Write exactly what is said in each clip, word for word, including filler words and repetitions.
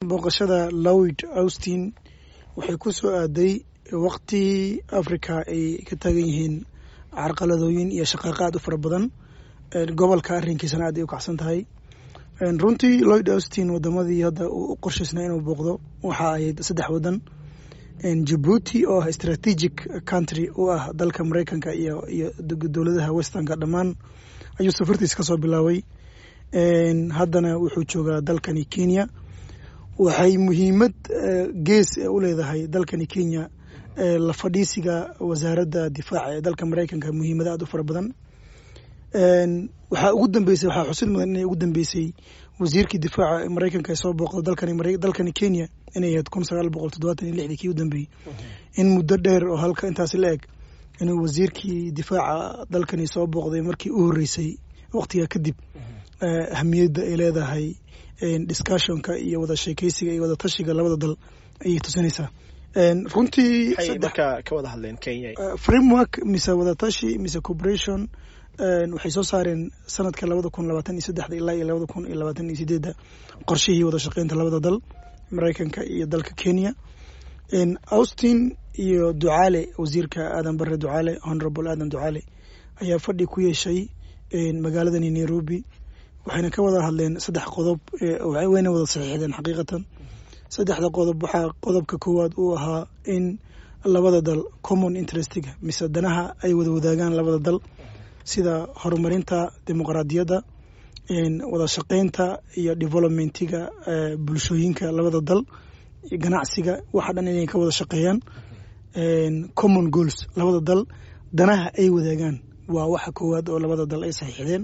booqashada Lloyd Austin waxay ku soo aaday waqti Afrika ay ka taagan yihiin carqaladooyin iyo shaqaqaad u fara badan gobolka arrinkiisana aad ay u kacsan tahay runtii Lloyd Austin wadamadii hadda uu qorshaysnaa inuu booqdo waxa ay saddex wadan Djibouti oo ah strategic country oo ah dalka Mareykanka iyo iyo dowladaha Westernka dhamaan ayuu safartiisa ka soo bilaaway haddana wuxuu joogaa dalkani Kenya waxay muhiimad gees u leedahay dalkani Kenya la fadhiisiga wasaaradda difaaca ee dalka Mareykanka muhiimada aad u fara badan waxa ugu dambeysay waxa xusid mudan inay ugu dambeysay wasiirkii difaaca ee Mareykanka soo booqday dalkani dalkani Kenya inay ahayd kun sagaal boqol toddobaatan iyo lix kii u dambeeyay in muddo dheer oo halka intaas la eg inuu wasiirkii difaaca dalkani soo booqday markii uu horeysay waqtiga kadib ahmiyadda ay leedahay discussionka iyo wada sheekaysiga iyo wada tashiga labada dal ayay tusinaysaa runtii sadaka ka wada hadleen Kenya framework mise wada tashi mise cooperation waxay soo saareen sanadka laba kun labaatan iyo saddex ilaa laba kun labaatan iyo siddeed qorshihii wada shaqeynta labada dal Mareykanka iyo dalka Kenya Austin iyo Ducaale wasiirka Aadan Barre Ducaale Honorable Aadan Ducaale ayaa fadhi ku yeeshay magaalada Nairobi waxayna ka wada hadleen saddex qodob waxay weyna wada saxiixdeen xaqiiqatan saddexda qodob waxa qodobka koowaad uu ahaa in labada dal common interestiga mise danaha ay wada wadaagaan labada dal sida horumarinta dimuqraadiyadda wada shaqeynta iyo developmentiga bulshooyinka labada dal ganacsiga waxa dhan inay ka wada shaqeeyaan common goals labada dal danaha ay wadaagaan waa waxa koowaad oo labada dal ay saxiixdeen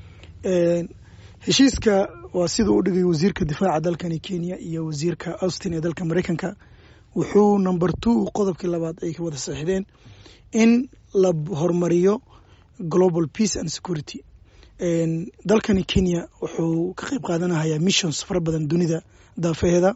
heshiiska waa sidoo u dhigay wasiirka difaaca dalkani Kenya iyo wasiirka Austin ee dalka Mareykanka wuxuu number two qodobkii labaad ay ka wada saxiixdeen in la horumariyo global peace and security dalkani Kenya wuxuu ka qayb qaadanayaa missions fara badan dunida daafeeda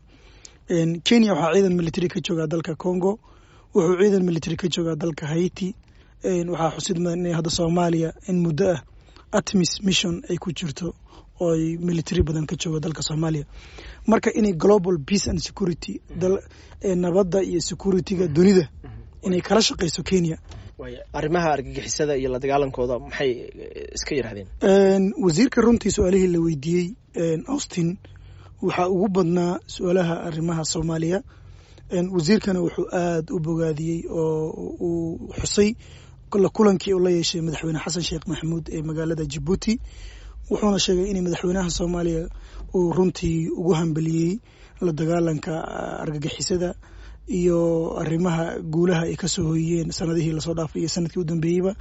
Kenya waxa ciidan military ka jooga dalka Congo wuxuu ciidan military ka jooga dalka Haiti waxa xusid mudan in hadda Soomaaliya in muddo ah ATMIS mission ay ku jirto oo ay military badan ka jooga dalka Soomaaliya marka inay global peace and security dal nabadda iyo securityga dunida inay kala shaqeyso Kenya arrimaha argagixisada iyo la dagaalankooda maxay iska yiraahdeen wasiirka runtii su'aalihii la weydiiyay Austin waxa ugu badnaa su'aalaha arrimaha Soomaaliya wasiirkana wuxuu aad u bogaadiyay oo uu xusay kulankii uu la yeeshay madaxweyne Xasan Sheekh Maxamuud ee magaalada Djibouti wuxuuna sheegay in madaxweynaha Soomaaliya uu runtii ugu hambaliyay la dagaalanka argagixisada iyo arrimaha guulaha ay ka soo hooyeen sanadihii la soo dhaafay iyo sanadkii u dambeeyayba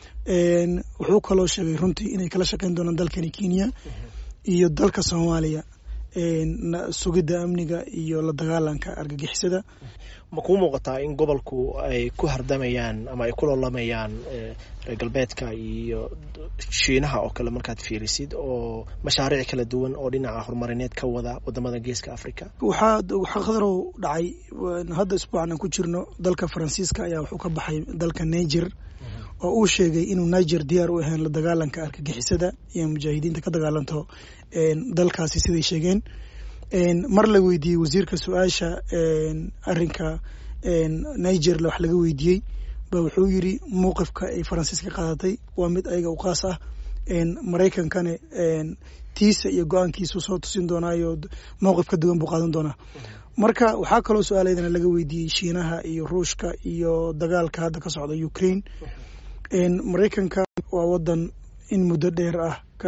een wuxuu kaloo sheegay runtii inay kala shaqeyn doonaan dalkani Kenya iyo dalka Soomaaliya een sugidda amniga iyo la dagaalanka argagixisada ma ku muuqataa in gobolku ay ku hardamayaan ama ay ku lolamayaan reer galbeedka iyo Shiinaha oo kale markaad fiirisid oo mashaariic kala duwan oo dhinaca horumarineed ka wada wadamada geeska Afrika waxa waxa qadaro dhacay hadda isbuucan ku jirno dalka Faransiiska ayaa wuxuu ka baxay dalka Niger oo uu sheegay inuu Niger diyaar u yahay la dagaalanka argagixisada iyo mujaahidiinta ka dagaalanto een dalkaasi siday sheegeen een mar la weydiiyay wasiirka su'aasha een arrinka een Niger la wax laga weydiiyay ba wuxuu yiri mowqifka ay Faransiiska qaadatay waa mid ayaga u qaas ah een Mareykankana een tiisa iyo go'aankiisu soo tusin doonaayo mowqifka duwan buu qaadan doonaa marka waxa kale oo su'aaladeena laga weydiiyay Shiinaha iyo Ruushka iyo dagaalka hadda ka socda Ukraine een Mareykanka waa wadan in muddo dheer ah ka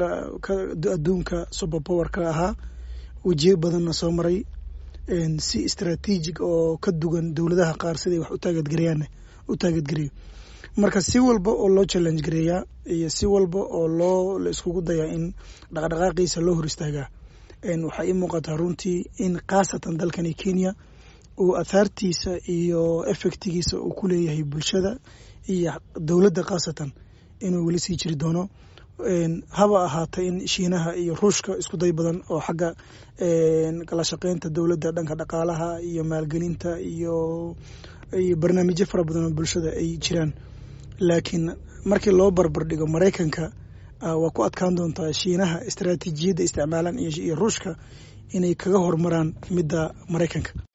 adduunka super power ka ahaa wajiye badanna soo maray een si strategic oo ka duwan dawladaha qaar sidii wax u taageed gareeyaan u taageed gareeyo marka si walba oo loo challenge gareeya iyo si walba oo loo la iskugu dayaa in dhaqdhaqaaqiisa loo hor istaagaa een waxa ay muuqataa runtii in qaasatan dalkani Kenya uu athartiisa iyo effectigiisa uu ku leeyahay bulshada iyo dawladda qaasatan inuu wali sii jiri doono een haba ahaatay in Shiinaha iyo Ruushka isku day badan oo xagga een kala shaqeynta dawladda dhanka dhaqaalaha iyo maalgelinta iyo iyo barnaamijyo fara badan oo bulshada ay jiraan laakiin markii loo barbar dhigo Mareykanka waa ku adkaan doontaa Shiinaha istaraatiijiyadda isticmaalan iyo Ruushka inay kaga hormaraan midda Mareykanka.